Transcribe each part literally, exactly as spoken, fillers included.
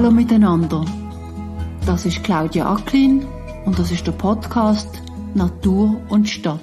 Hallo miteinander. Das ist Claudia Acklin und das ist der Podcast Natur und Stadt.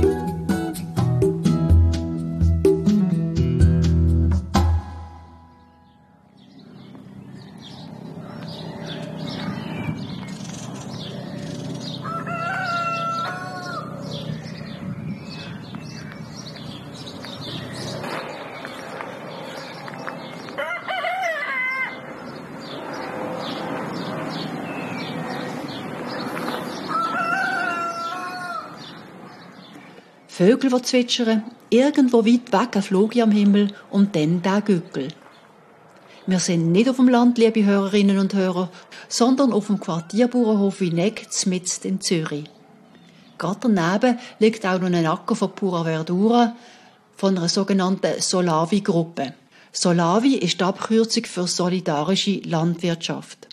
Vögel, die zwitschern, irgendwo weit weg ein Flug am Himmel und dann der Gückel. Wir sind nicht auf dem Land, liebe Hörerinnen und Hörer, sondern auf dem Quartierbauernhof Vineck mitten in Zürich. Gerade daneben liegt auch noch ein Acker von Pura Verdura von einer sogenannten Solavi-Gruppe. Solavi ist die Abkürzung für solidarische Landwirtschaft.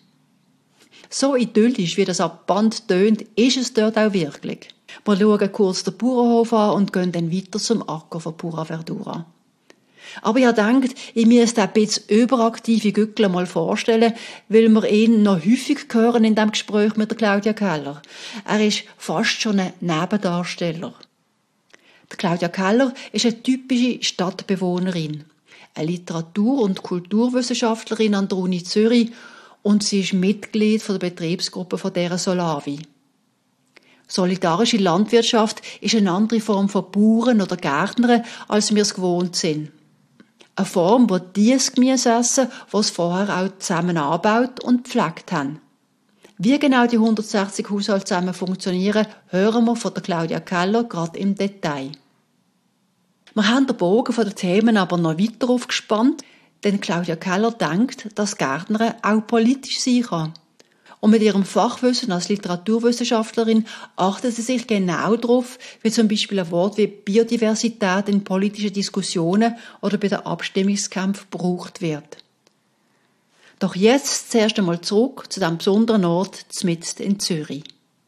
So idyllisch, wie das Band tönt, ist es dort auch wirklich. Wir schauen kurz den Bauernhof an und gehen dann weiter zum Acker von Pura Verdura. Aber ihr denkt, ich müsste ein bisschen überaktive Gückel mal vorstellen, weil wir ihn noch häufig hören in dem Gespräch mit der Claudia Keller. Er ist fast schon ein Nebendarsteller. Die Claudia Keller ist eine typische Stadtbewohnerin, eine Literatur- und Kulturwissenschaftlerin an der Uni Zürich und sie ist Mitglied der Betriebsgruppe von dieser Solavi. Solidarische Landwirtschaft ist eine andere Form von Bauern oder Gärtnern, als wir es gewohnt sind. Eine Form, wo die das Gemüse essen, was sie vorher auch zusammen angebaut und gepflegt haben. Wie genau die hundertsechzig Haushalte zusammen funktionieren, hören wir von der Claudia Keller gerade im Detail. Wir haben den Bogen von den Themen aber noch weiter aufgespannt, denn Claudia Keller denkt, dass Gärtnern auch politisch sein kann. Und mit ihrem Fachwissen als Literaturwissenschaftlerin achtet sie sich genau darauf, wie zum Beispiel ein Wort wie Biodiversität in politischen Diskussionen oder bei den Abstimmungskämpfen gebraucht wird. Doch jetzt zuerst einmal zurück zu diesem besonderen Ort mitten in Zürich.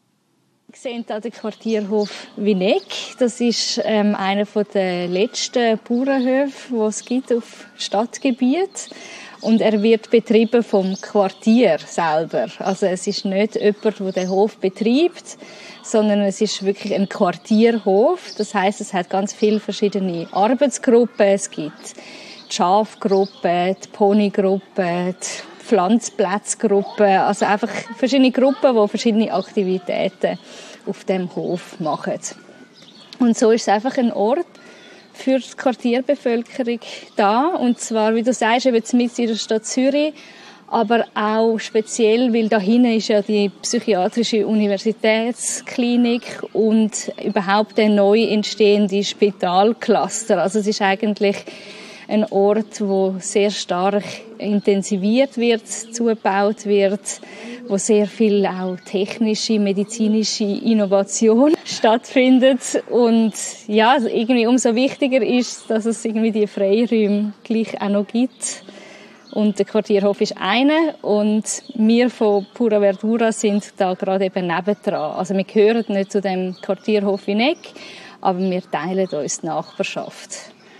Wir sehen hier den Quartierhof Vineck. Das ist ähm, einer der letzten Bauernhöfe, die es gibt auf Stadtgebiet. Und er wird betrieben vom Quartier selber. Also es ist nicht jemand, der den Hof betreibt, sondern es ist wirklich ein Quartierhof. Das heisst, es hat ganz viele verschiedene Arbeitsgruppen. Es gibt die Schafgruppe, die Ponygruppe, die Pflanzplatzgruppe. Also einfach verschiedene Gruppen, die verschiedene Aktivitäten auf dem Hof machen. Und so ist es einfach ein Ort für die Quartierbevölkerung da. Und zwar, wie du sagst, eben mitten in der Stadt Zürich, aber auch speziell, weil da hinten ist ja die psychiatrische Universitätsklinik und überhaupt der neu entstehende Spitalcluster. Also es ist eigentlich ein Ort, wo sehr stark intensiviert wird, zugebaut wird, wo sehr viel auch technische, medizinische Innovation stattfindet. Und ja, irgendwie umso wichtiger ist, dass es irgendwie die Freiräume gleich auch noch gibt. Und der Quartierhof ist einer und wir von Pura Verdura sind da gerade eben nebendran. Also wir gehören nicht zu dem Quartierhof Vineck, aber wir teilen uns die Nachbarschaft.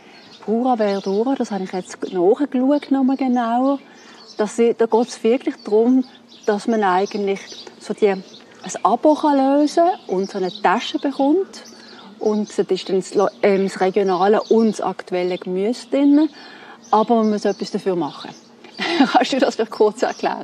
Pura Verdura, das habe ich jetzt nachgeschaut, nochmal genauer. Das, da geht es wirklich darum, dass man eigentlich so die, ein Abo kann lösen und so eine Tasche bekommt. Und es ist dann das, äh, das regionale und das aktuelle Gemüse drin. Aber man muss etwas dafür machen. Kannst du das vielleicht kurz erklären?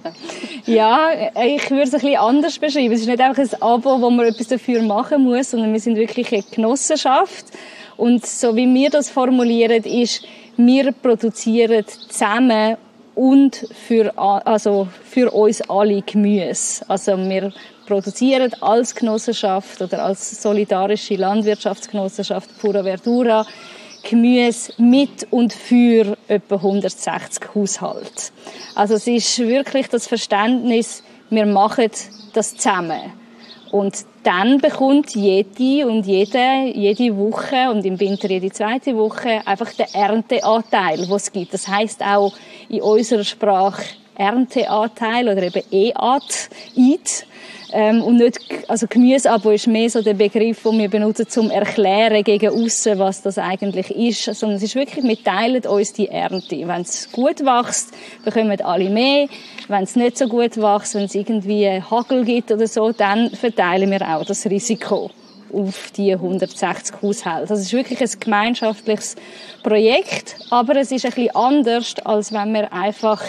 Ja, ich würde es ein bisschen anders beschreiben. Es ist nicht einfach ein Abo, wo man etwas dafür machen muss, sondern wir sind wirklich eine Genossenschaft. Und so wie wir das formulieren, ist, wir produzieren zusammen und für, also für uns alle Gemüse. Also wir produzieren als Genossenschaft oder als solidarische Landwirtschaftsgenossenschaft Pura Verdura Gemüse mit und für etwa hundertsechzig Haushalte. Also es ist wirklich das Verständnis, wir machen das zusammen. Und dann bekommt jede und jede, jede Woche und im Winter jede zweite Woche einfach den Ernteanteil, den es gibt. Das heisst auch in unserer Sprache Ernteanteil oder eben E A T. Ähm, und nicht, also Gemüseabo ist mehr so der Begriff, den wir benutzen, zum Erklären gegen aussen, was das eigentlich ist. Sondern es ist wirklich, wir teilen uns die Ernte. Wenn es gut wächst, bekommen alle mehr. Wenn es nicht so gut wächst, wenn es irgendwie Hagel gibt oder so, dann verteilen wir auch das Risiko auf die hundertsechzig Haushalte. Das ist wirklich ein gemeinschaftliches Projekt, aber es ist ein bisschen anders, als wenn wir einfach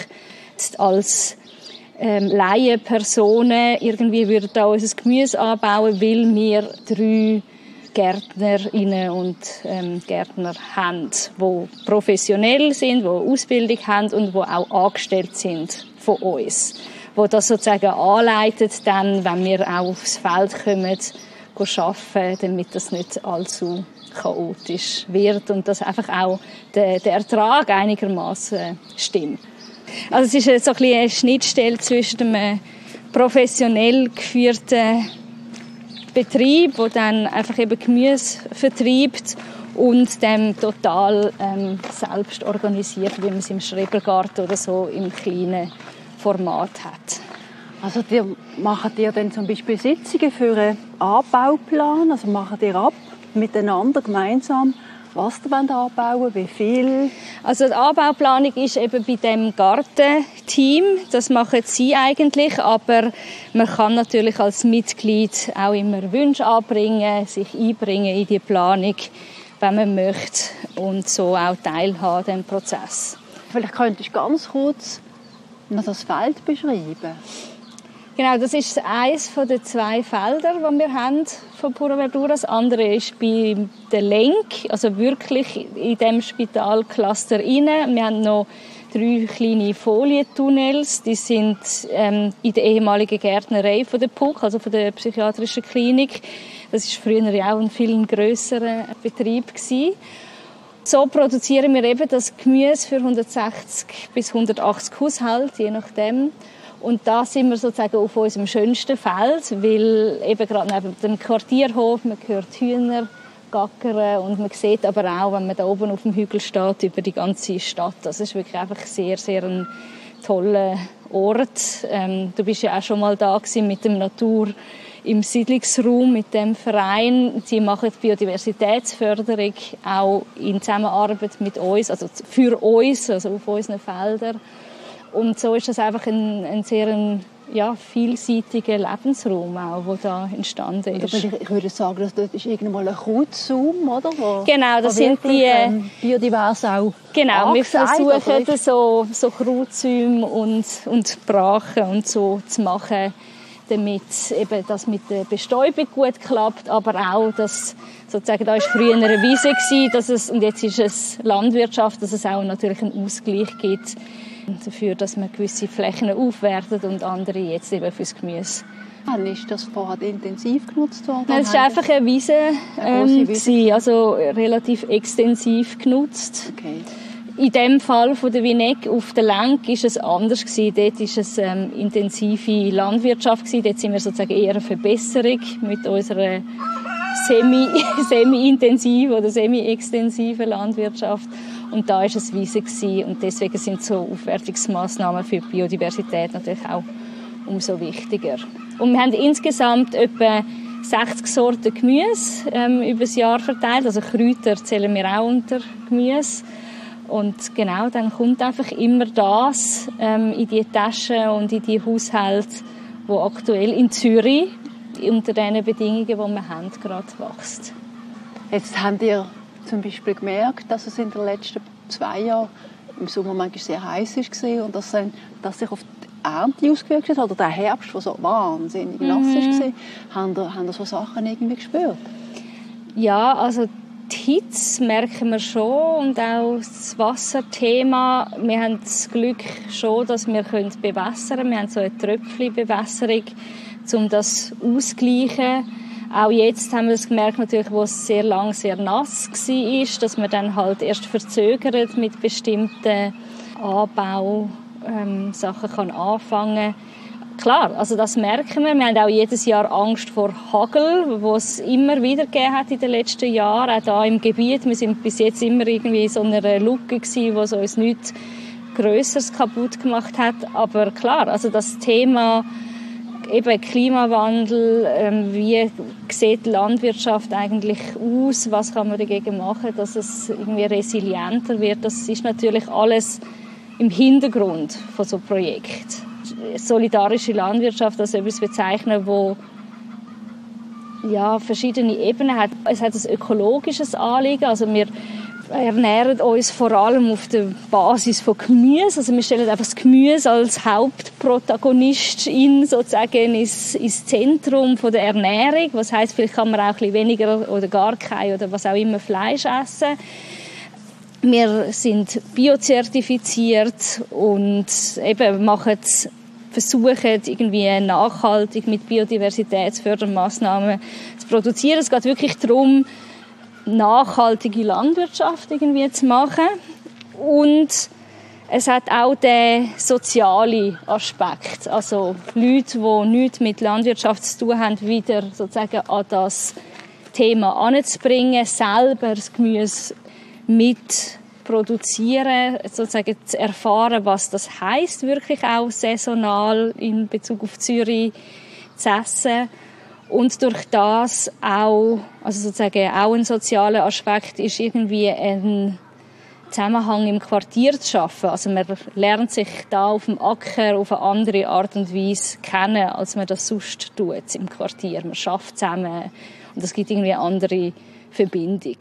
als ähm, Laienpersonen irgendwie würden da unser Gemüse anbauen, weil wir drei Gärtnerinnen und ähm, Gärtner haben, die professionell sind, die Ausbildung haben und die auch angestellt sind von uns, die das sozusagen anleitet, dann, wenn wir auch aufs Feld kommen, arbeiten, damit das nicht allzu chaotisch wird und dass einfach auch der, der Ertrag einigermaßen stimmt. Also es ist so ein bisschen eine Schnittstelle zwischen dem professionell geführten Betrieb, der dann einfach eben Gemüse vertreibt, und dem total ähm, selbst organisiert, wie man es im Schrebergarten oder so im kleinen Format hat. Also die, machen ihr dann zum Beispiel Sitzungen für einen Anbauplan? Also machen ihr ab miteinander gemeinsam, was ihr anbauen wollt, wie viel? Also die Anbauplanung ist eben bei dem Gartenteam. Das machen sie eigentlich, aber man kann natürlich als Mitglied auch immer Wünsche anbringen, sich einbringen in die Planung, wenn man möchte, und so auch teilhaben am Prozess. Vielleicht könntest du ganz kurz noch das Feld beschreiben. Genau, das ist eines von den zwei Felder, die wir haben von Pura Verdura. Das andere ist bei der Lenk, also wirklich in dem Spitalcluster rein. Wir haben noch drei kleine Folientunnels. Die sind ähm, in der ehemaligen Gärtnerei von der P U C, also von der psychiatrischen Klinik. Das ist früher ja auch ein viel grösserer Betrieb gewesen. So produzieren wir eben das Gemüse für hundertsechzig bis hundertachtzig Haushalte, je nachdem. Und da sind wir sozusagen auf unserem schönsten Feld, weil eben gerade neben dem Quartierhof, man hört Hühner gackern und man sieht aber auch, wenn man da oben auf dem Hügel steht, über die ganze Stadt. Das ist wirklich einfach sehr, sehr ein toller Ort. Ähm, du bist ja auch schon mal da gewesen mit dem Natur im Siedlungsraum, mit dem Verein. Sie machen Biodiversitätsförderung auch in Zusammenarbeit mit uns, also für uns, also auf unseren Feldern. Und so ist das einfach ein, ein sehr ein, ja, vielseitiger Lebensraum, auch, der da entstanden ist. Ich, ich würde sagen, dass dort ist irgendwann ein Kurzum, oder? Wo, genau, das sind die ähm, biodivers auch. Genau, wir versuchen so, so Kruzäume und, und Brachen und so zu machen, damit eben das mit der Bestäubung gut klappt, aber auch, dass sozusagen, da war früher eine Wiese gewesen, dass es, und jetzt ist es Landwirtschaft, dass es auch natürlich einen Ausgleich gibt dafür, dass man gewisse Flächen aufwertet und andere jetzt eben fürs Gemüse. Wann ist das vorher intensiv genutzt worden? Nein, es war einfach eine Wiese, ähm, Wiese. Also relativ extensiv genutzt. Okay. In dem Fall von der Vineck auf der Lenk ist es anders gewesen. Dort ist es ähm, intensive Landwirtschaft gewesen. Dort sind wir sozusagen eher eine Verbesserung mit unserer semi, semi-intensiven oder semi-extensiven Landwirtschaft. Und da ist es Wiese gewesen. Und deswegen sind so Aufwertungsmaßnahmen für die Biodiversität natürlich auch umso wichtiger. Und wir haben insgesamt etwa sechzig Sorten Gemüse ähm, über das Jahr verteilt. Also Kräuter zählen wir auch unter Gemüse. Und genau, dann kommt einfach immer das ähm, in die Taschen und in die Haushalte, die aktuell in Zürich unter den Bedingungen, die wir haben, gerade wächst. Jetzt habt ihr zum Beispiel gemerkt, dass es in den letzten zwei Jahren im Sommer manchmal sehr heiß war und dass, dass sich auf die Ernte ausgewirkt hat, oder der Herbst, der so wahnsinnig nass mhm. war. Haben ihr, haben ihr so Sachen irgendwie gespürt? Ja, also die Hitze merken wir schon und auch das Wasserthema. Wir haben das Glück schon, dass wir bewässern können. Wir haben so eine Tröpfchenbewässerung, um das auszugleichen. Auch jetzt haben wir es gemerkt, natürlich, wo es sehr lang sehr nass war, dass man dann halt erst verzögert mit bestimmten Anbausachen ähm, kann anfangen. Klar, also das merken wir. Wir haben auch jedes Jahr Angst vor Hagel, was es immer wieder gegeben hat in den letzten Jahren. Auch hier im Gebiet. Wir sind bis jetzt immer irgendwie in so einer Lücke gewesen, wo es uns nichts Grösseres kaputt gemacht hat. Aber klar, also das Thema eben Klimawandel, ähm, wie sieht die Landwirtschaft eigentlich aus, was kann man dagegen machen, dass es irgendwie resilienter wird, das ist natürlich alles im Hintergrund von so einem Projekt. Solidarische Landwirtschaft, das ist etwas bezeichnen, wo ja, verschiedene Ebenen hat. Es hat ein ökologisches Anliegen, also wir ernähren uns vor allem auf der Basis von Gemüse. Also wir stellen einfach das Gemüse als Hauptprotagonistin sozusagen ins, ins Zentrum von der Ernährung. Was heisst, vielleicht kann man auch ein bisschen weniger oder gar kein oder was auch immer Fleisch essen. Wir sind biozertifiziert und eben machen versuchen, irgendwie nachhaltig mit Biodiversitätsfördermaßnahmen zu produzieren. Es geht wirklich darum, nachhaltige Landwirtschaft irgendwie zu machen. Und es hat auch den sozialen Aspekt. Also Leute, die nichts mit Landwirtschaft zu tun haben, wieder sozusagen an das Thema anzubringen, selber das Gemüse mit produzieren, sozusagen zu erfahren, was das heisst, wirklich auch saisonal in Bezug auf Zürich zu essen. Und durch das auch, also sozusagen auch ein sozialer Aspekt ist irgendwie ein Zusammenhang im Quartier zu schaffen. Also man lernt sich da auf dem Acker auf eine andere Art und Weise kennen, als man das sonst tut im Quartier. Man schafft zusammen und es gibt irgendwie eine andere Verbindung.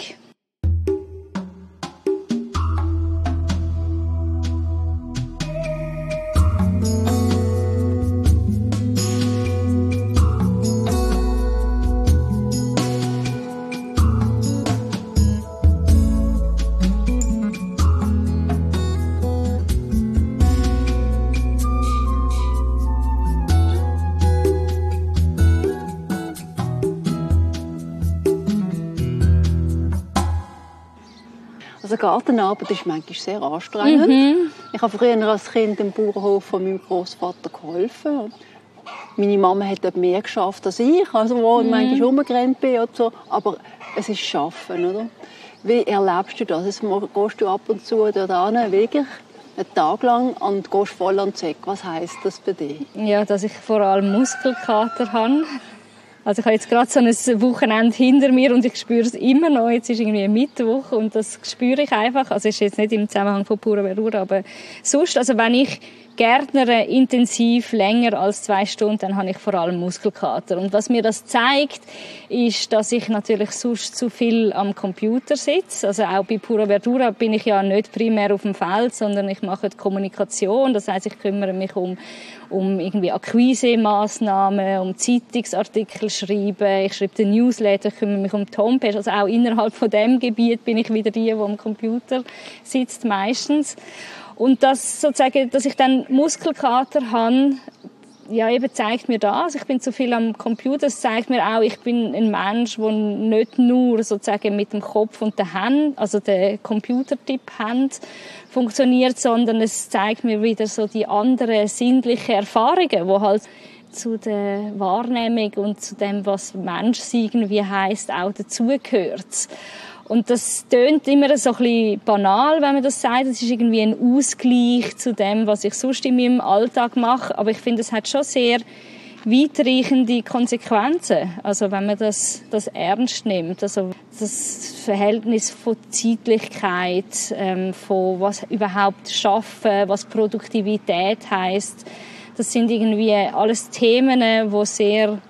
Also Gartenarbeit ist manchmal sehr anstrengend. Mhm. Ich habe früher als Kind im Bauernhof von meinem Großvater geholfen. Meine Mama hat dort mehr geschafft als ich, also wo mhm. manchmal rumgerannt bin und so. Aber es ist Schaffen, oder? Wie erlebst du das? Jetzt gehst du ab und zu da wirklich einen Tag lang und gehst voll an den Zeck. Was heisst das bei dir? Ja, dass ich vor allem Muskelkater habe. Also ich habe jetzt gerade so ein Wochenende hinter mir und ich spüre es immer noch. Jetzt ist irgendwie Mittwoch und das spüre ich einfach. Also ist jetzt nicht im Zusammenhang von Pura Verdura, aber sonst, also wenn ich gärtnere intensiv länger als zwei Stunden, dann habe ich vor allem Muskelkater. Und was mir das zeigt, ist, dass ich natürlich sonst zu viel am Computer sitze. Also auch bei Pura Verdura bin ich ja nicht primär auf dem Feld, sondern ich mache die Kommunikation. Das heisst, ich kümmere mich um um irgendwie Akquise-Massnahmen, um Zeitungsartikel schreiben. Ich schreibe den Newsletter, ich kümmere mich um die Homepage. Also auch innerhalb von dem Gebiet bin ich wieder die, die am Computer sitzt meistens. Und das sozusagen, dass ich dann Muskelkater habe, ja, eben zeigt mir das. Ich bin zu viel am Computer. Es zeigt mir auch, ich bin ein Mensch, der nicht nur sozusagen mit dem Kopf und der Hand, also der Computertipp-Hand funktioniert, sondern es zeigt mir wieder so die anderen sinnlichen Erfahrungen, wo halt zu der Wahrnehmung und zu dem, was Menschsein irgendwie heisst, auch dazugehört. Und das tönt immer so ein bisschen banal, wenn man das sagt. Es ist irgendwie ein Ausgleich zu dem, was ich sonst in meinem Alltag mache. Aber ich finde, es hat schon sehr weitreichende Konsequenzen. Also wenn man das, das ernst nimmt. Also das Verhältnis von Zeitlichkeit, ähm, von was überhaupt Schaffen, was Produktivität heisst. Das sind irgendwie alles Themen, die sehr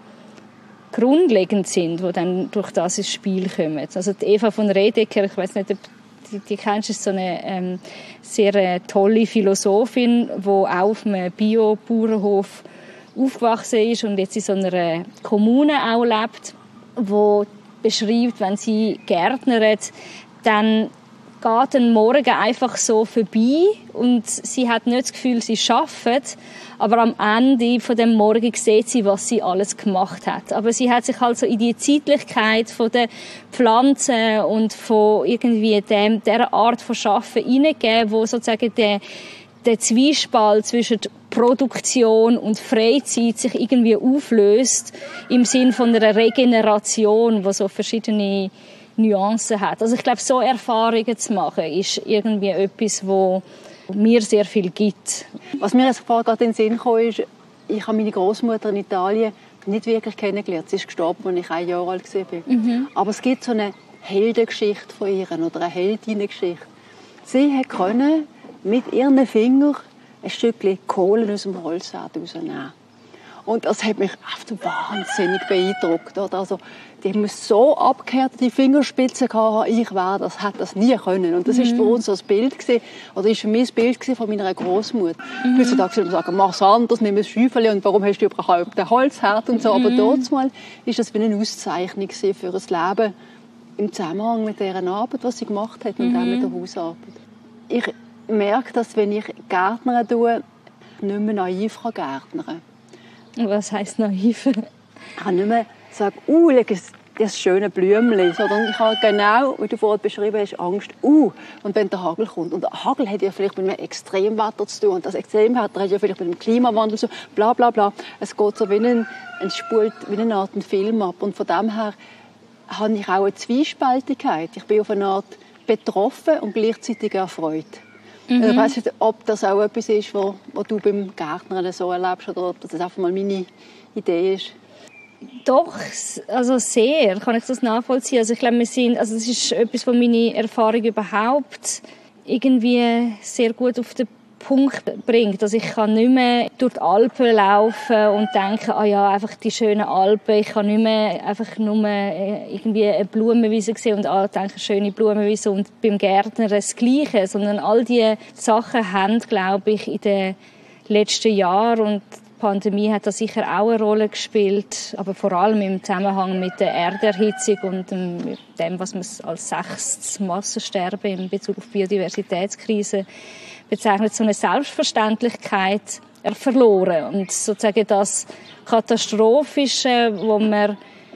grundlegend sind, die dann durch das ins Spiel kommen. Also die Eva von Redeker, ich weiß nicht, ob die, die kennst, ist so eine ähm, sehr äh, tolle Philosophin, die auch auf einem Bio-Bauernhof aufgewachsen ist und jetzt in so einer Kommune auch lebt, die beschreibt, wenn sie gärtnert, dann geht ein Morgen einfach so vorbei und sie hat nicht das Gefühl, sie arbeitet, aber am Ende von dem Morgen sieht sie, was sie alles gemacht hat. Aber sie hat sich halt so in die Zeitlichkeit von der Pflanzen und von irgendwie dem, dieser Art von Arbeiten hineingegeben, wo sozusagen der, der Zwiespalt zwischen Produktion und Freizeit sich irgendwie auflöst im Sinn von einer Regeneration, wo so verschiedene Nuancen hat. Also ich glaube, so Erfahrungen zu machen, ist irgendwie etwas, wo mir sehr viel gibt. Was mir jetzt gerade in den Sinn kam, ist, ich habe meine Großmutter in Italien nicht wirklich kennengelernt. Sie ist gestorben, als ich ein Jahr alt war. Mhm. Aber es gibt so eine Heldengeschichte von ihr oder eine Heldinnengeschichte. Sie konnte mit ihren Fingern ein Stückchen Kohle aus dem Holzherd rausnehmen. Und das hat mich einfach wahnsinnig beeindruckt. Also, die haben so abgehärtete Fingerspitzen gehabt, ich wäre, das hätte das nie können. Und das war mhm. für uns so ein Bild gewesen, oder ist für mich ein Bild von meiner Großmutter. Mhm. Heutzutage würde man sagen, mach es anders, nimm ein Schäufeli und warum hast du überhaupt den Holzherd und so. Mhm. Aber dort mal ist das wie eine Auszeichnung für ein Leben im Zusammenhang mit dieser Arbeit, was sie gemacht hat und mhm. auch mit der Hausarbeit. Ich merke, dass wenn ich Gärtnern tue, nicht mehr naiv gärtnern kann. Was heisst naiv? Ich kann nicht mehr sagen, uh, das schöne Blümchen, sondern ich habe genau, wie du vorhin beschrieben hast, Angst, uh, und wenn der Hagel kommt. Und der Hagel hat ja vielleicht mit einem Extremwetter zu tun. Und das Extremwetter hat ja vielleicht mit dem Klimawandel zu tun, bla bla bla. Es geht so wie ein, ein spult wie eine Art ein Film ab. Und von dem her habe ich auch eine Zwiespältigkeit. Ich bin auf eine Art betroffen und gleichzeitig erfreut. Mhm. Ich weiss nicht, ob das auch etwas ist, was, was du beim Gärtnern so erlebst, oder ob das einfach mal meine Idee ist. Doch, also sehr kann ich das nachvollziehen. Also ich glaube, wir sind, also das ist etwas, was meine Erfahrung überhaupt irgendwie sehr gut auf den Punkt bringt. Also ich kann nicht mehr durch die Alpen laufen und denken, ah ja, einfach die schönen Alpen. Ich kann nicht mehr einfach nur irgendwie eine Blumenwiese sehen und ah, denken, schöne Blumenwiese und beim Gärtner das Gleiche. Sondern all diese Sachen haben, glaube ich, in den letzten Jahren, und die Pandemie hat da sicher auch eine Rolle gespielt, aber vor allem im Zusammenhang mit der Erderhitzung und dem, was man als sechstes Massensterben in Bezug auf Biodiversitätskrise bezeichnet, so eine Selbstverständlichkeit verloren. Und sozusagen das Katastrophische, wo man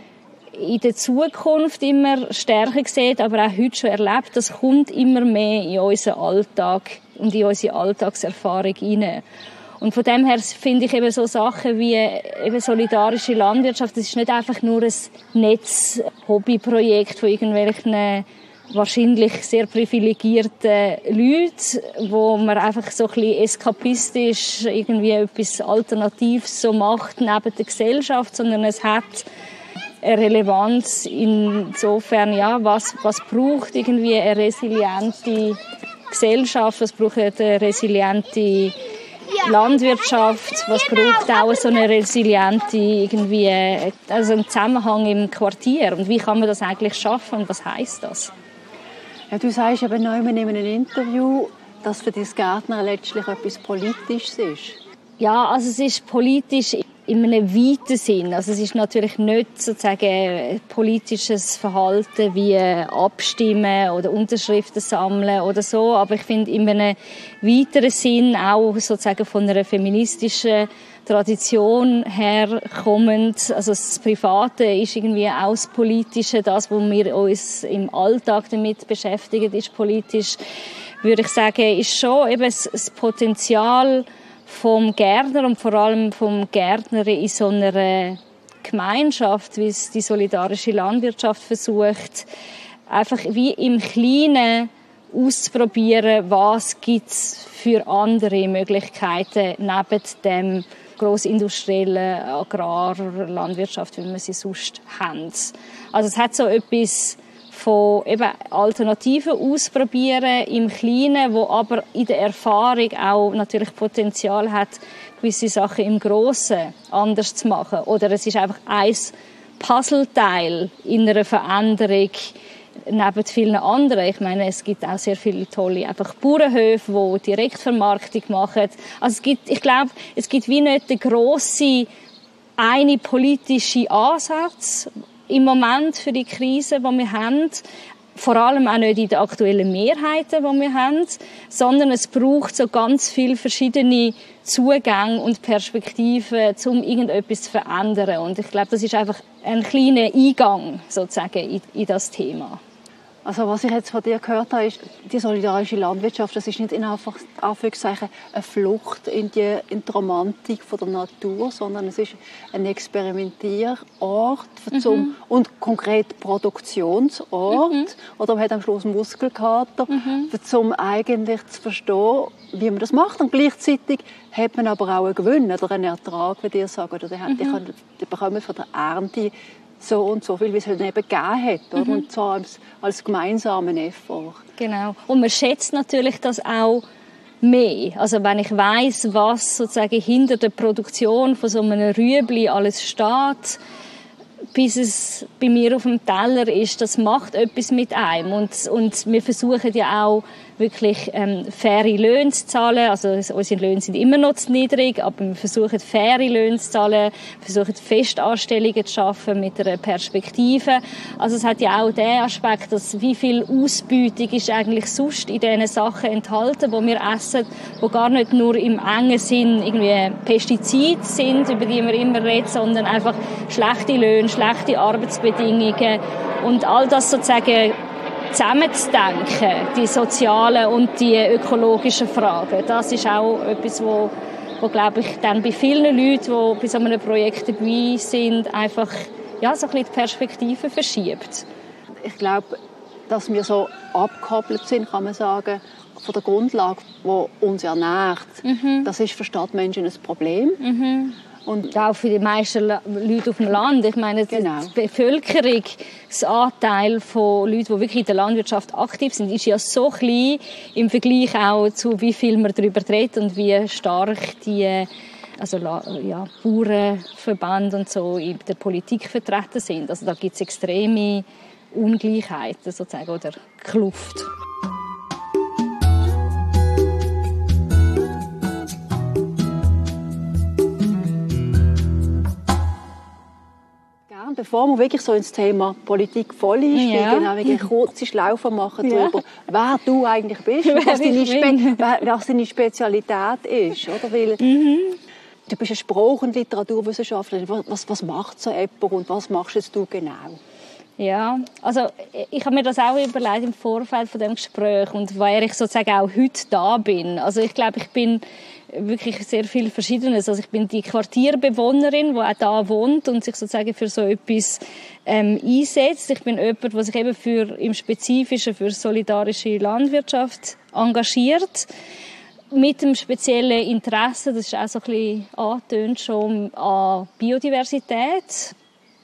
in der Zukunft immer stärker sieht, aber auch heute schon erlebt, das kommt immer mehr in unseren Alltag und in unsere Alltagserfahrung hinein. Und von dem her finde ich eben so Sachen wie eben solidarische Landwirtschaft, das ist nicht einfach nur ein Netz-Hobbyprojekt von irgendwelchen wahrscheinlich sehr privilegierten Leuten, wo man einfach so ein bisschen eskapistisch irgendwie etwas Alternatives so macht neben der Gesellschaft, sondern es hat eine Relevanz insofern, ja, was, was braucht irgendwie eine resiliente Gesellschaft, was braucht eine resiliente Landwirtschaft, was braucht auch so eine resiliente irgendwie, also einen Zusammenhang im Quartier und wie kann man das eigentlich schaffen und was heisst das? Ja, du sagst eben neu in einem Interview, dass für das Gärtner letztlich etwas Politisches ist. Ja, also es ist politisch in einem weiten Sinn. Also es ist natürlich nicht sozusagen politisches Verhalten wie Abstimmen oder Unterschriften sammeln oder so, aber ich finde in einem weiteren Sinn auch sozusagen von einer feministischen Tradition herkommend, also das Private ist irgendwie auch das Politische, das, wo wir uns im Alltag damit beschäftigen, ist politisch, würde ich sagen, ist schon eben das Potenzial vom Gärtner und vor allem vom Gärtner in so einer Gemeinschaft, wie es die solidarische Landwirtschaft versucht, einfach wie im Kleinen auszuprobieren, was gibt's für andere Möglichkeiten neben dem grossindustriellen Agrar- Landwirtschaft, wie wir sie sonst haben. Also es hat so etwas von eben Alternativen ausprobieren im Kleinen, wo aber in der Erfahrung auch natürlich Potenzial hat, gewisse Sachen im Grossen anders zu machen. Oder es ist einfach ein Puzzleteil in einer Veränderung neben vielen anderen. Ich meine, es gibt auch sehr viele tolle einfach Bauernhöfe, die Direktvermarktung machen. Also es gibt, ich glaube, es gibt wie nicht den grossen, eine politische Ansatz im Moment für die Krise, die wir haben. Vor allem auch nicht in den aktuellen Mehrheiten, die wir haben, sondern es braucht so ganz viele verschiedene Zugänge und Perspektiven, um irgendetwas zu verändern. Und ich glaube, das ist einfach ein kleiner Eingang sozusagen in, in das Thema. Also was ich jetzt von dir gehört habe, ist, die solidarische Landwirtschaft, das ist nicht in Anführungszeichen eine Flucht in die, in die Romantik von der Natur, sondern es ist ein Experimentierort für zum, mhm. und konkret Produktionsort. Mhm. Oder man hat am Schluss Muskelkater, mhm. für zum eigentlich zu verstehen, wie man das macht. Und gleichzeitig hat man aber auch einen Gewinn oder einen Ertrag, würde ich sagen. Oder die, mhm. die, können, die bekommen von der Ernte so und so viel, wie es halt eben gegeben hat. Oder? Mhm. Und zwar als, als gemeinsamen Effort. Genau. Und man schätzt natürlich das auch mehr. Also wenn ich weiss, was sozusagen hinter der Produktion von so einem Rüebli alles steht, bis es bei mir auf dem Teller ist, das macht etwas mit einem. Und, und wir versuchen ja auch wirklich ähm, faire Löhne zu zahlen. Also unsere Löhne sind immer noch zu niedrig, aber wir versuchen faire Löhne zu zahlen, versuchen Festanstellungen zu schaffen mit einer Perspektive. Also es hat ja auch den Aspekt, dass wie viel Ausbeutung ist eigentlich sonst in diesen Sachen enthalten, die wir essen, die gar nicht nur im engen Sinn irgendwie Pestizide sind, über die wir immer reden, sondern einfach schlechte Löhne, schlechte Arbeitsbedingungen und all das sozusagen zusammenzudenken, die sozialen und die ökologischen Fragen. Das ist auch etwas, wo, wo glaube ich, dann bei vielen Leuten, die bei so einem Projekt dabei sind, einfach ja, so ein bisschen die Perspektive verschiebt. Ich glaube, dass wir so abgekoppelt sind, kann man sagen, von der Grundlage, die uns ernährt. Mhm. Das ist für Stadtmenschen ein Problem. Mhm. Und auch für die meisten Leute auf dem Land. Ich meine, genau. Die Bevölkerungsanteil von Leuten, die wirklich in der Landwirtschaft aktiv sind, ist ja so klein im Vergleich auch zu wie viel man darüber redet und wie stark die also, ja, Bauernverbände und so in der Politik vertreten sind. Also da gibt es extreme Ungleichheiten sozusagen oder Kluft. Bevor wir wirklich so ins Thema Politik voll einsteigen, ja. eine kurze Schlaufe machen ja. darüber, wer du eigentlich bist, was deine, Spe- was deine Spezialität ist. Oder? Weil mhm. du bist eine Sprach- und Literaturwissenschaftlerin. Was, was macht so jemand und was machst jetzt du genau? Ja, also ich habe mir das auch überlegt im Vorfeld von dem Gespräch und weil ich sozusagen auch heute da bin. Also ich glaube, ich bin wirklich sehr viel Verschiedenes. Also ich bin die Quartierbewohnerin, die auch da wohnt und sich sozusagen für so etwas ähm, einsetzt. Ich bin jemand, der sich eben für, im Spezifischen für solidarische Landwirtschaft engagiert. Mit dem speziellen Interesse, das ist auch so ein bisschen angetönt schon, an Biodiversität.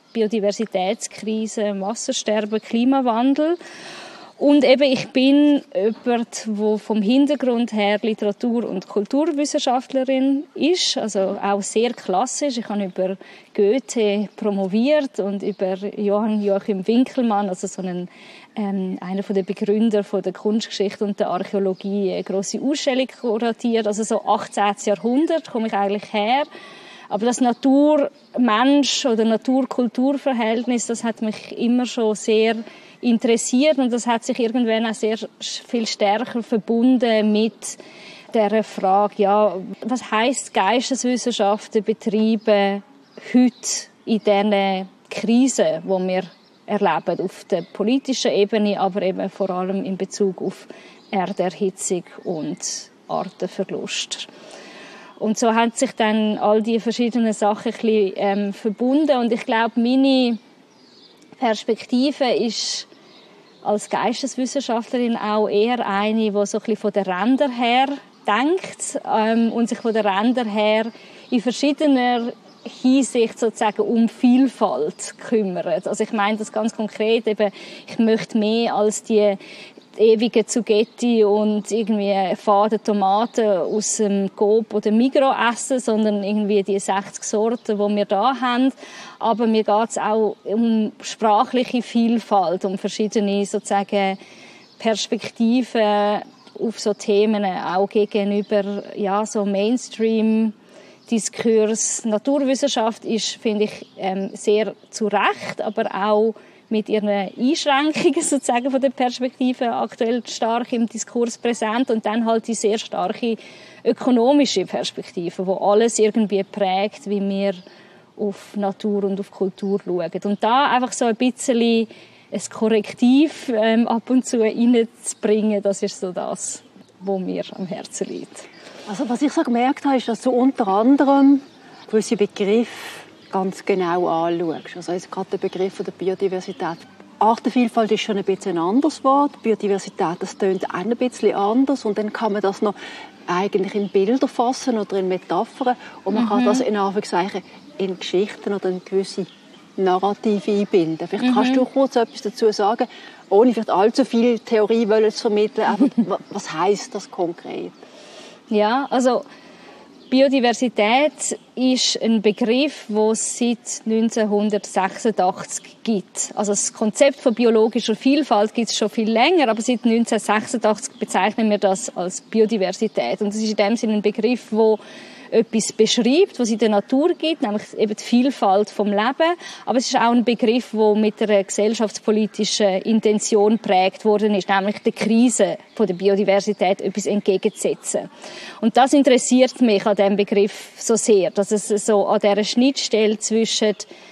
Biodiversitätskrise, Massensterben, Klimawandel. Und eben, ich bin jemand, der vom Hintergrund her Literatur- und Kulturwissenschaftlerin ist, also auch sehr klassisch. Ich habe über Goethe promoviert und über Johann Joachim Winckelmann, also so einen, ähm, einer der Begründer von der Kunstgeschichte und der Archäologie, eine grosse Ausstellung kuratiert. Also so achtzehnten Jahrhundert komme ich eigentlich her. Aber das Natur-Mensch- oder Natur-Kultur-Verhältnis, das hat mich immer schon sehr interessiert und das hat sich irgendwann auch sehr viel stärker verbunden mit der Frage, ja, was heisst Geisteswissenschaften betreiben heute in diesen Krisen, die wir erleben, auf der politischen Ebene, aber eben vor allem in Bezug auf Erderhitzung und Artenverlust. Und so haben sich dann all die verschiedenen Sachen ein bisschen, ähm, verbunden. Und ich glaube, meine Perspektive ist als Geisteswissenschaftlerin auch eher eine, die so ein bisschen von den Rändern her denkt ähm, und sich von den Rändern her in verschiedener Hinsicht sozusagen um Vielfalt kümmert. Also ich meine das ganz konkret, eben, ich möchte mehr als die ewige Zugetti und irgendwie fade Tomaten aus dem Coop oder Migros essen, sondern irgendwie die sechzig Sorten, die wir da haben. Aber mir geht es auch um sprachliche Vielfalt, um verschiedene sozusagen Perspektiven auf so Themen, auch gegenüber ja so Mainstream Diskurs. Naturwissenschaft ist, finde ich, ähm, sehr zu Recht, aber auch mit ihren Einschränkungen sozusagen von der Perspektive aktuell stark im Diskurs präsent und dann halt die sehr starke ökonomische Perspektive, wo alles irgendwie prägt, wie wir auf Natur und auf Kultur schauen. Und da einfach so ein bisschen ein Korrektiv ähm, ab und zu reinzubringen, das ist so das, was mir am Herzen liegt. Also was ich so gemerkt habe, ist, dass du unter anderem gewisse Begriffe ganz genau anschaust. Also jetzt gerade der Begriff der Biodiversität. Artenvielfalt ist schon ein bisschen ein anderes Wort. Biodiversität, das tönt auch ein bisschen anders. Und dann kann man das noch eigentlich in Bilder fassen oder in Metaphern. Und man mhm. kann das in Anführungszeichen in Geschichten oder in gewisse Narrative einbinden. Vielleicht mhm. kannst du kurz etwas dazu sagen, ohne vielleicht allzu viel Theorie zu vermitteln. Aber was heisst das konkret? Ja, also Biodiversität ist ein Begriff, den es seit neunzehnhundertsechsundachtzig gibt. Also das Konzept von biologischer Vielfalt gibt es schon viel länger, aber seit neunzehnhundertsechsundachtzig bezeichnen wir das als Biodiversität. Und das ist in dem Sinne ein Begriff, der etwas beschreibt, was es in der Natur gibt, nämlich eben die Vielfalt vom Leben. Aber es ist auch ein Begriff, der mit einer gesellschaftspolitischen Intention geprägt worden ist, nämlich der Krise von der Biodiversität etwas entgegenzusetzen. Und das interessiert mich an diesem Begriff so sehr, dass es so an dieser Schnittstelle zwischen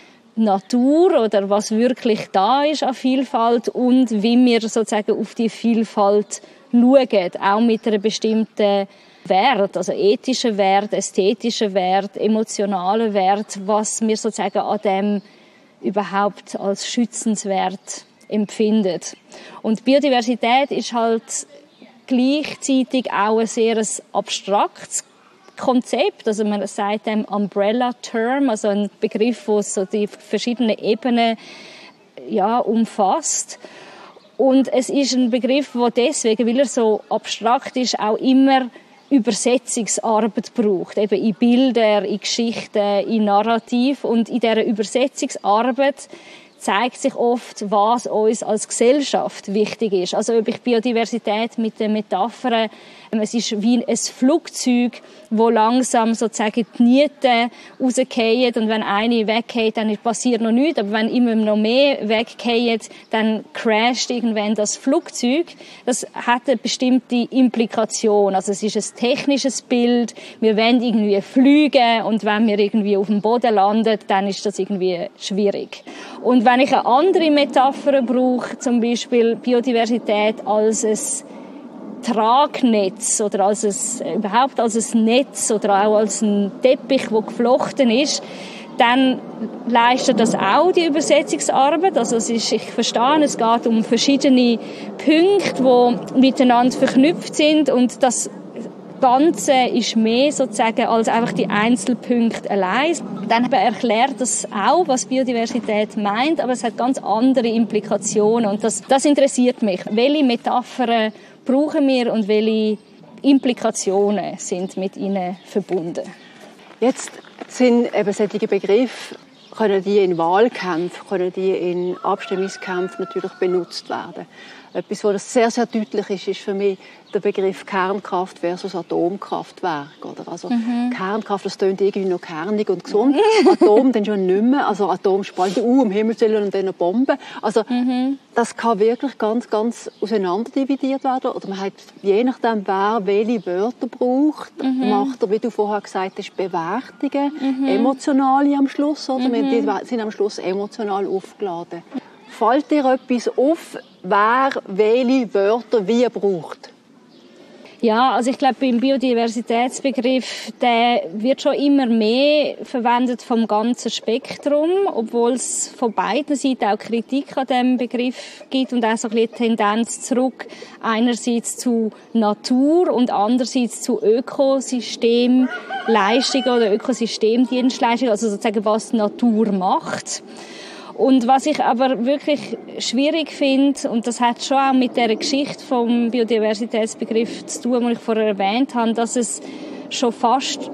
Natur oder was wirklich da ist an Vielfalt und wie wir sozusagen auf die Vielfalt schauen, auch mit einer bestimmten Wert, also ethischer Wert, ästhetischer Wert, emotionaler Wert, was wir sozusagen an dem überhaupt als schützenswert empfinden. Und Biodiversität ist halt gleichzeitig auch ein sehr abstraktes Konzept, also man sagt dem Umbrella-Term, also ein Begriff, der so die verschiedenen Ebenen ja, umfasst. Und es ist ein Begriff, der deswegen, weil er so abstrakt ist, auch immer Übersetzungsarbeit braucht, eben in Bilder, in Geschichten, in Narrativ. Und in dieser Übersetzungsarbeit zeigt sich oft, was uns als Gesellschaft wichtig ist. Also ob ich Biodiversität mit den Metaphern, es ist wie ein Flugzeug, wo langsam sozusagen die Nieten rausfallen und wenn eine weggeht, dann passiert noch nichts, aber wenn immer noch mehr wegfallen, dann crasht irgendwann das Flugzeug. Das hat eine bestimmte Implikation, also es ist ein technisches Bild, wir wollen irgendwie fliegen und wenn wir irgendwie auf dem Boden landen, dann ist das irgendwie schwierig. Und wenn ich eine andere Metapher brauche, zum Beispiel Biodiversität als ein Tragnetz oder als ein, überhaupt als ein Netz oder auch als ein Teppich, der geflochten ist, dann leistet das auch die Übersetzungsarbeit. Also es ist, ich verstehe, es geht um verschiedene Punkte, die miteinander verknüpft sind und das Ganze ist mehr sozusagen als einfach die Einzelpunkte allein. Dann erklärt das auch, was Biodiversität meint, aber es hat ganz andere Implikationen und das, das interessiert mich. Welche Metaphern brauchen wir und welche Implikationen sind mit ihnen verbunden? Jetzt sind eben solche Begriffe, können die in Wahlkämpfen, können die in Abstimmungskämpfen natürlich benutzt werden. Etwas, was sehr, sehr deutlich ist, ist für mich der Begriff Kernkraft versus Atomkraftwerk. Oder? Also mhm. Kernkraft, das klingt irgendwie noch kernig und gesund. Atom dann schon nicht mehr. Also Atom spalten, uh, um Himmels Willen und dann eine Bombe. Also mhm. das kann wirklich ganz, ganz auseinanderdividiert werden. Oder man hat, je nachdem, wer welche Wörter braucht, mhm. macht er, wie du vorher gesagt hast, Bewertungen, mhm. emotionale am Schluss. Oder? Mhm. Die sind am Schluss emotional aufgeladen. Fällt dir etwas auf, wer welche Wörter wie braucht? Ja, also ich glaube, beim Biodiversitätsbegriff, der wird schon immer mehr verwendet vom ganzen Spektrum, obwohl es von beiden Seiten auch Kritik an diesem Begriff gibt und auch so ein bisschen Tendenz zurück einerseits zu Natur und andererseits zu Ökosystemleistungen oder Ökosystemdienstleistungen, also sozusagen was die Natur macht. Und was ich aber wirklich schwierig finde, und das hat schon auch mit der Geschichte vom Biodiversitätsbegriff zu tun, den ich vorher erwähnt habe, dass es schon fast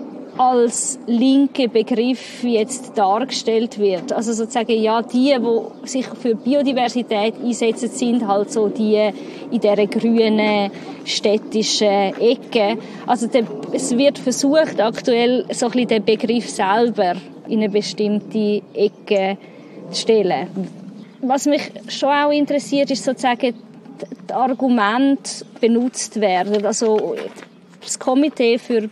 als linke Begriff jetzt dargestellt wird. Also sozusagen, ja, die, die sich für Biodiversität einsetzen, sind halt so die in dieser grünen, städtischen Ecke. Also der, es wird versucht, aktuell so ein bisschen den Begriff selber in eine bestimmte Ecke stellen. Was mich schon auch interessiert, ist sozusagen das Argument benutzt werden. Also das Komitee für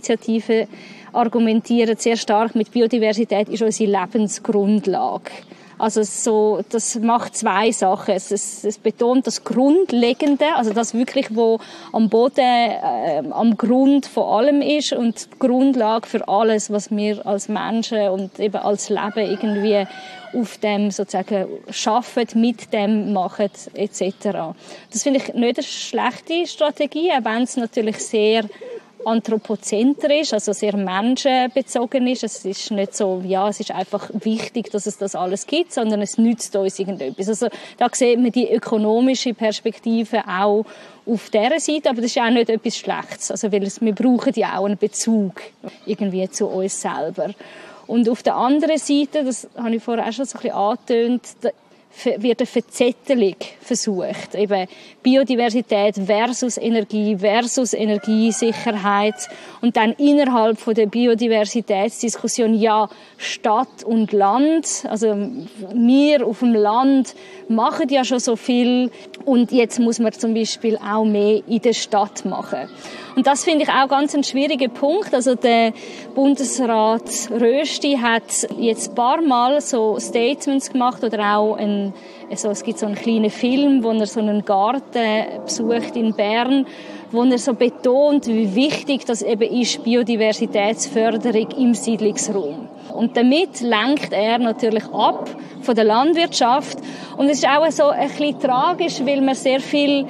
Biodiversitätsinitiativen argumentiert sehr stark mit Biodiversität ist unsere Lebensgrundlage. Also so, das macht zwei Sachen. Es, es, es betont das Grundlegende, also das wirklich, wo am Boden, äh, am Grund von allem ist und die Grundlage für alles, was wir als Menschen und eben als Leben irgendwie auf dem sozusagen schaffen, mit dem machen et cetera. Das finde ich nicht eine schlechte Strategie, auch wenn es natürlich sehr anthropozentrisch, also sehr menschenbezogen ist. Es ist nicht so, ja, es ist einfach wichtig, dass es das alles gibt, sondern es nützt uns irgendetwas. Also da sieht man die ökonomische Perspektive auch auf dieser Seite, aber das ist auch nicht etwas Schlechtes, also weil es, wir brauchen ja auch einen Bezug irgendwie zu uns selber. Und auf der anderen Seite, das habe ich vorher auch schon so ein bisschen angetönt, wird eine Verzettelung versucht. Eben Biodiversität versus Energie versus Energiesicherheit. Und dann innerhalb von der Biodiversitätsdiskussion, ja, Stadt und Land. Also wir auf dem Land machen ja schon so viel. Und jetzt muss man zum Beispiel auch mehr in der Stadt machen. Und das finde ich auch ganz ein schwieriger Punkt. Also der Bundesrat Rösti hat jetzt ein paar Mal so Statements gemacht oder auch ein, also es gibt so einen kleinen Film, wo er so einen Garten besucht in Bern, wo er so betont, wie wichtig das eben ist, Biodiversitätsförderung im Siedlungsraum. Und damit lenkt er natürlich ab von der Landwirtschaft. Und es ist auch so ein bisschen tragisch, weil man sehr viel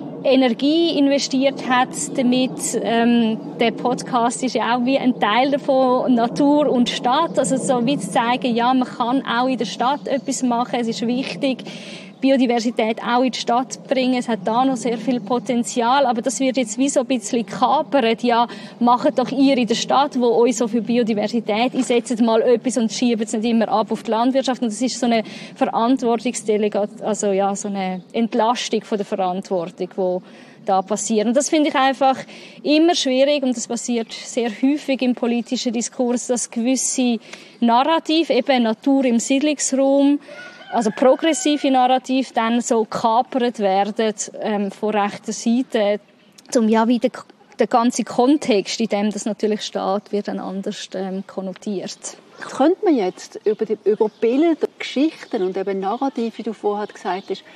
Energie investiert hat damit. Ähm, der Podcast ist ja auch wie ein Teil davon, Natur und Stadt. Also so wie zu zeigen, ja, man kann auch in der Stadt etwas machen. Es ist wichtig, Biodiversität auch in die Stadt bringen. Es hat da noch sehr viel Potenzial, aber das wird jetzt wie so ein bisschen kapert. Ja, macht doch ihr in der Stadt, wo euch so für Biodiversität einsetzt, mal etwas und schiebt es nicht immer ab auf die Landwirtschaft. Und das ist so eine Verantwortungsdelegat, also ja, so eine Entlastung von der Verantwortung, wo da passiert. Und das finde ich einfach immer schwierig und das passiert sehr häufig im politischen Diskurs, dass gewisse Narrative, eben Natur im Siedlungsraum, also progressive Narrative dann so gekapert werden ähm, von rechter Seite, um ja wieder der ganze Kontext, in dem das natürlich steht, wird dann anders ähm, konnotiert. Könnte man jetzt über, die, über Bilder, Geschichten und eben Narrative, wie du vorher gesagt hast,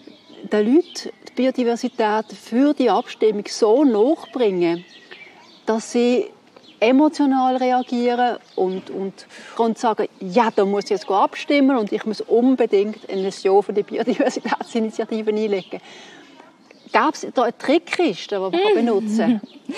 den Leuten die Biodiversität für die Abstimmung so nachbringen, dass sie emotional reagieren und, und, und sagen, ja, da muss ich jetzt abstimmen und ich muss unbedingt ein Ja für die Biodiversitätsinitiative einlegen. Gäbe es da eine Trickkiste, die man benutzen kann?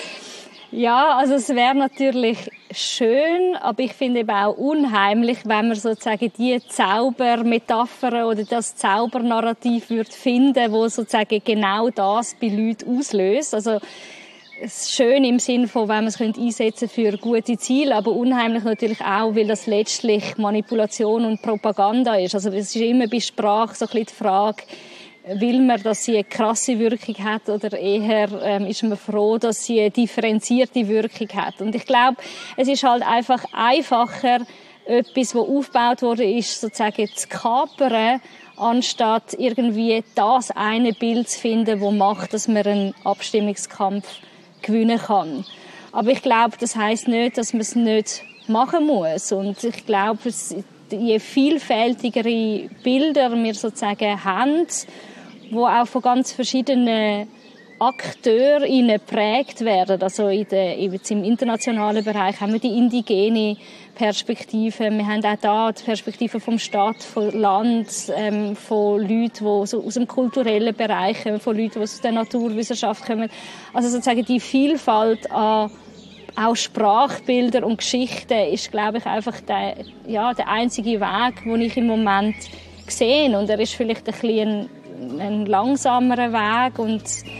Ja, also es wäre natürlich schön, aber ich finde eben auch unheimlich, wenn man sozusagen die Zaubermetapher oder das Zaubernarrativ würde finden, wo sozusagen genau das bei Leuten auslöst. Also es ist schön im Sinne von, wenn man es einsetzen könnte für gute Ziele, aber unheimlich natürlich auch, weil das letztlich Manipulation und Propaganda ist. Also es ist immer bei Sprache so ein bisschen die Frage, will man, dass sie eine krasse Wirkung hat oder eher ähm, ist man froh, dass sie eine differenzierte Wirkung hat. Und ich glaube, es ist halt einfach einfacher, etwas, was aufgebaut wurde, ist sozusagen zu kapern, anstatt irgendwie das eine Bild zu finden, das macht, dass man einen Abstimmungskampf gewinnen kann. Aber ich glaube, das heisst nicht, dass man es nicht machen muss. Und ich glaube, je vielfältigere Bilder wir sozusagen haben, die auch von ganz verschiedenen Akteuren geprägt werden. Also in der, jetzt im internationalen Bereich haben wir die indigene Perspektive. Wir haben auch da die Perspektive vom Staat, vom Land, ähm, von Leuten, die so aus dem kulturellen Bereich kommen, von Leuten, die aus der Naturwissenschaft kommen. Also sozusagen die Vielfalt an auch Sprachbilder und Geschichten ist, glaube ich, einfach der, ja, der einzige Weg, den ich im Moment sehe. Und er ist vielleicht ein bisschen ein, ein langsamerer Weg und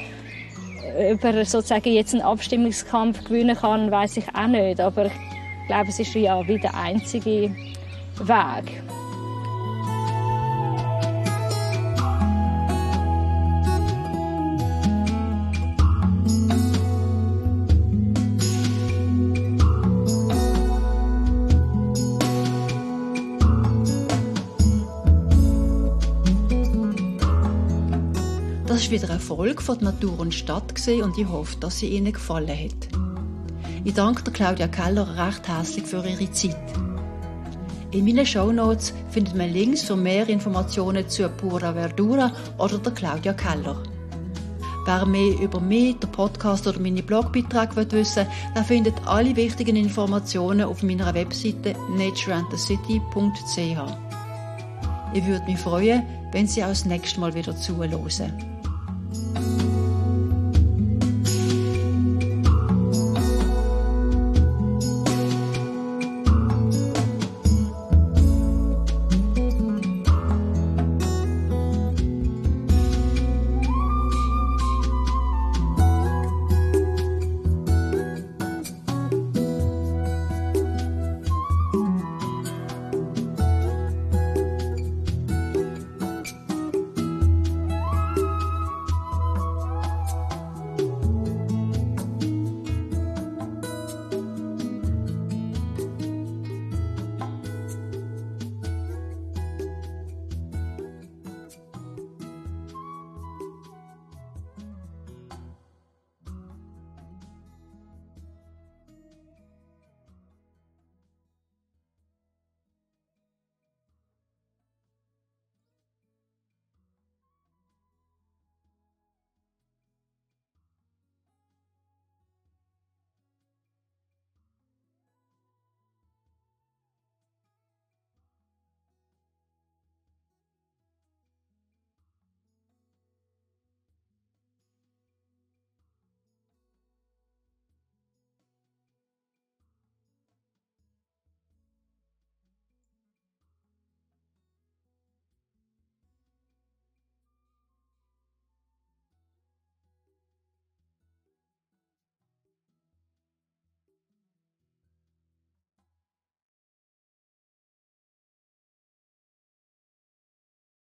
ob er sozusagen jetzt einen Abstimmungskampf gewinnen kann, weiß ich auch nicht. Aber ich glaube, es ist ja wie der einzige Weg. Das war wieder ein Erfolg von Natur und Stadt und ich hoffe, dass sie Ihnen gefallen hat. Ich danke der Claudia Keller recht herzlich für ihre Zeit. In meinen Shownotes findet man Links für mehr Informationen zu Pura Verdura oder der Claudia Keller. Wer mehr über mich, den Podcast oder meine Blogbeiträge wissen will, der findet alle wichtigen Informationen auf meiner Webseite nature and the city punkt c h. Ich würde mich freuen, wenn Sie auch das nächste Mal wieder zuhören.